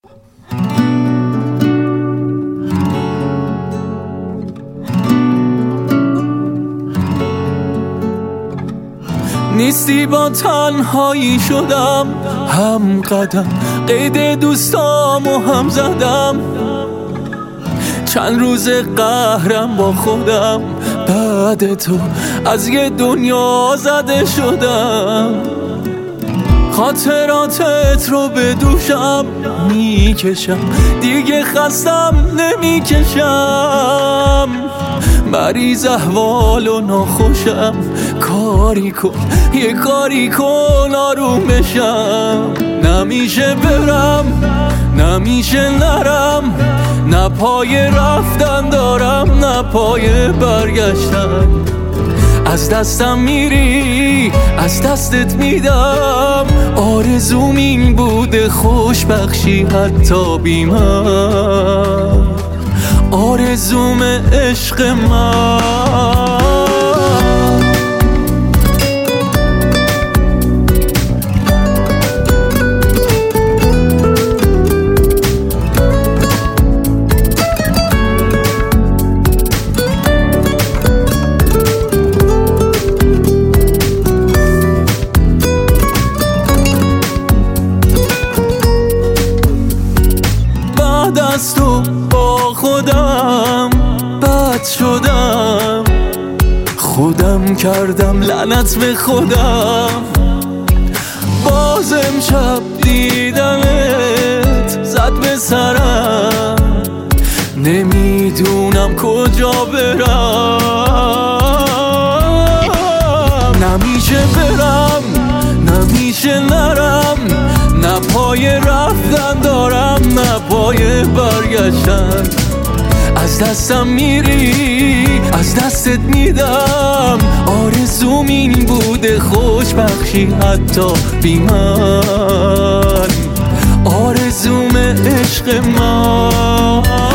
نیستی با تنهایی شدم هم قدم، قید دوستامو هم زدم، چند روز قهرم با خودم، بعد تو از یه دنیا زده شدم. خاطراتت رو به دوشم میکشم، دیگه خستم نمیکشم، مریض احوال و ناخوشم، کاری کن یه کاری کن آرومشم. نمیشه برم نمیشه نرم، نه پای رفتن دارم نه پای برگشتن. از دستم میری از دستت میدم، آرزوم این بوده خوشبخشی حتی بی من، آرزوم عشق من. از تو با خودم بد شدم، خودم کردم لعنت به خودم. باز امشب دیدنت زد به سرم، نمیدونم کجا برم. نمیشه برم نمیشه نرم، نه پای رفتن دارم نه پای برگشتن. از دستم میری از دستت میدم، آرزوم این بوده خوشبخشی حتی بی من، آرزوم عشق من.